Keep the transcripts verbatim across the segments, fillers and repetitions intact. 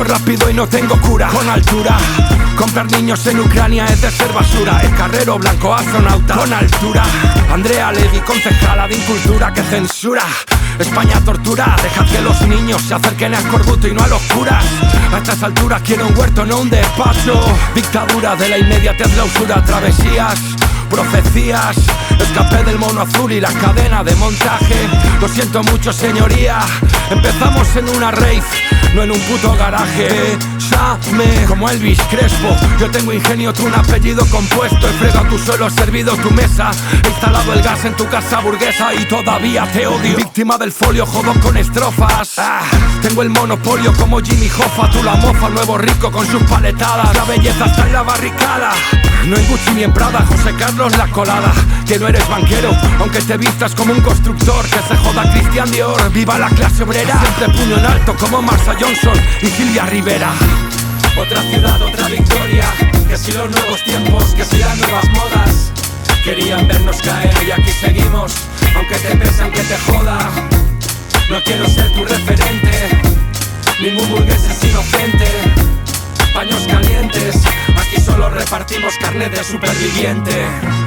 Muero rápido y no tengo cura. Con altura, comprar niños en Ucrania es de ser basura. El carrero blanco astronauta con altura. Andrea Levy, concejala de Incultura, que censura. España tortura, dejad que los niños se acerquen a Escorbuto y no a los curas. A estas alturas quiero un huerto, no un despacho. Dictadura de la inmediatez, la usura, travesías, profecías. Escapé del mono azul y la cadena de montaje. Lo siento mucho, señoría. Empezamos en una rave, no en un puto garaje. Bésame como Elvis Crespo. Yo tengo ingenio, tú un apellido compuesto. He fregado tu suelo, he servido tu mesa. He instalado el gas en tu casa burguesa y todavía te odio. Víctima del folio, jodo con estrofas. ah, Tengo el monopolio como Jimmy Hoffa. Tú la mofa, nuevo rico con sus paletadas. La belleza está en la barricada, no en Gucci ni en Prada. José Carlos la colada. Que no eres banquero, aunque te vistas como un constructor. Que se joda Christian Dior. Viva la clase obrera, siempre puño en alto como Marsha Johnson y Silvia Rivera. Otra ciudad, otra victoria. Que si los nuevos tiempos, que si las nuevas modas. Querían vernos caer y aquí seguimos. Aunque te pese, aunque te joda. No quiero ser tu referente. Ningún burgués es inocente. Paños calientes, aquí solo repartimos carne de superviviente.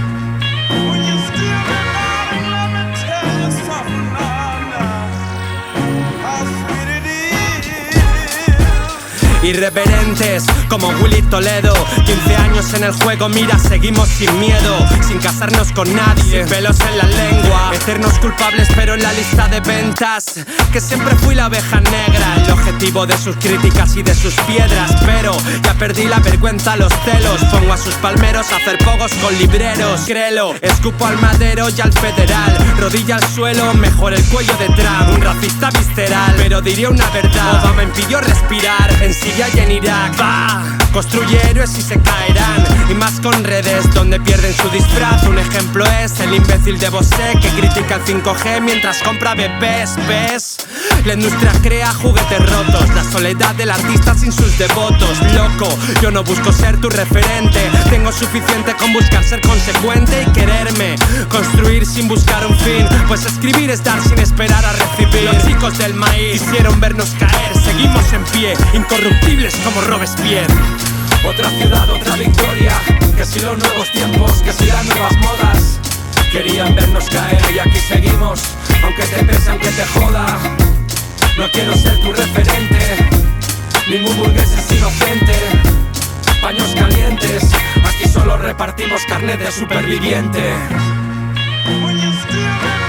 Irreverentes como Willy Toledo, quince años en el juego, mira, seguimos sin miedo. Sin casarnos con nadie, sin pelos en la lengua. Eternos culpables pero en la lista de ventas. Que siempre fui la oveja negra, el objetivo de sus críticas y de sus piedras. Pero ya perdí la vergüenza, los celos. Pongo a sus palmeros a hacer pogos con libreros. Créelo, escupo al madero y al federal. Rodilla al suelo, mejor el cuello de Trump. Un racista visceral, pero diría una verdad. Obama impidió respirar en Siria y en Irak. Va, construye héroes y se caerán. Y más con redes donde pierden su disfraz. Un ejemplo es el imbécil de Bosé que critica el cinco G mientras compra bebés. ¿Ves? La industria crea juguetes rotos. La soledad del artista sin sus devotos. Loco, yo no busco ser tu referente. Tengo suficiente con buscar ser consecuente y quererme. Construir sin buscar un fin. Pues escribir es dar sin esperar a recibir. Los chicos del maíz quisieron vernos caer. Seguimos en pie, incorruptibles como Robespierre. Otra ciudad, otra victoria. Que si los nuevos tiempos, que si las nuevas modas. Querían vernos caer y aquí seguimos. Aunque te pese, aunque te joda. No quiero ser tu referente. Ningún burgués es inocente. Paños calientes, aquí solo repartimos carne de superviviente.